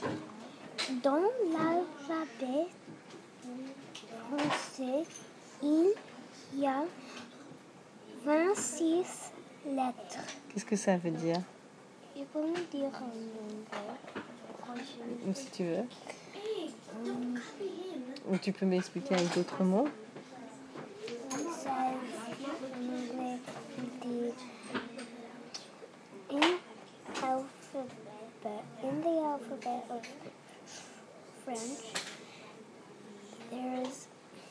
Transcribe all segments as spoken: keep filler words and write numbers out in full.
Dans l'alphabet français, il y a vingt-six lettres. Qu'est-ce que ça veut dire? Je peux me dire en anglais. Ou si tu veux. Um, Ou tu peux m'expliquer avec d'autres mots. it says in English, the in alphabet in the alphabet of French, there is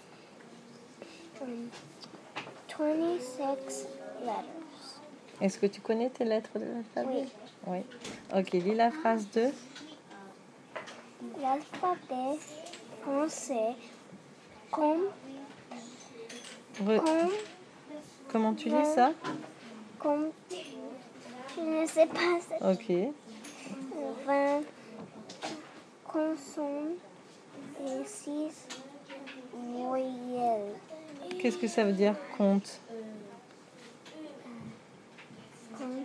um, twenty-six letters. Est-ce que tu connais tes lettres de l'alphabet? Oui. Oui. Ok, lis la phrase deux. L'alphabet français, comme, Re- comme, Comment tu lis ça? comme, je ne sais pas, c'est Ok. vingt consonnes et six voyelles. Qu'est-ce que ça veut dire compte? Compte.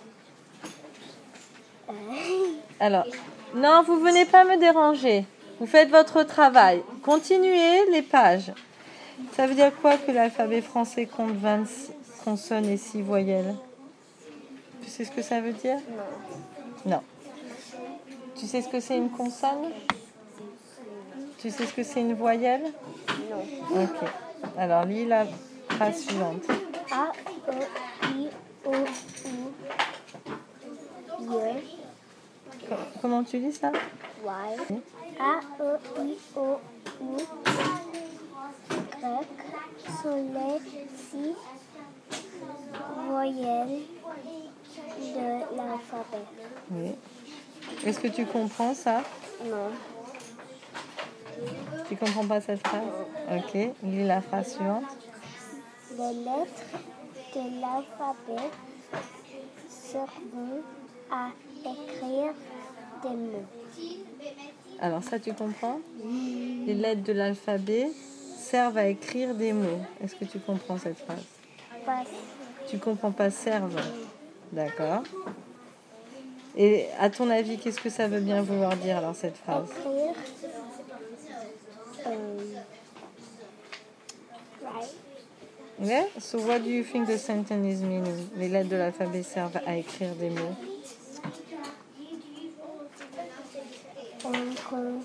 Euh, Alors, non, vous venez pas me déranger. Vous faites votre travail. Continuez les pages. Ça veut dire quoi que l'alphabet français compte vingt consonnes et six voyelles? Tu sais ce que ça veut dire? non. Non. Tu sais ce que c'est une consonne? Tu sais ce que c'est une voyelle? Non. Ok. Alors, lis la phrase suivante. A, E, I, O, U, Y. Co- Comment tu lis ça? Y. A, E, I, O, U, Y. Soleil, six voyelles de l'alphabet. Oui. Est-ce que tu comprends ça? Non. Tu comprends pas cette phrase? Ok. Lis la phrase suivante. Les lettres de l'alphabet servent à écrire des mots. Alors ça, tu comprends? Les lettres de l'alphabet servent à écrire des mots. Est-ce que tu comprends cette phrase? Pas Tu comprends pas servent? D'accord. Et à ton avis, qu'est-ce que ça veut bien vouloir dire alors cette phrase? écrire. Euh, right. Yeah? So what do you think the sentence is meaning? Les lettres de l'alphabet servent à écrire des mots. Donc, euh,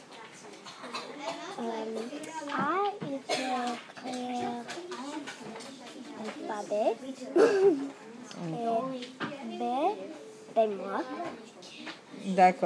A, il peut écrire alphabet. Et B, ben moi. D'accord.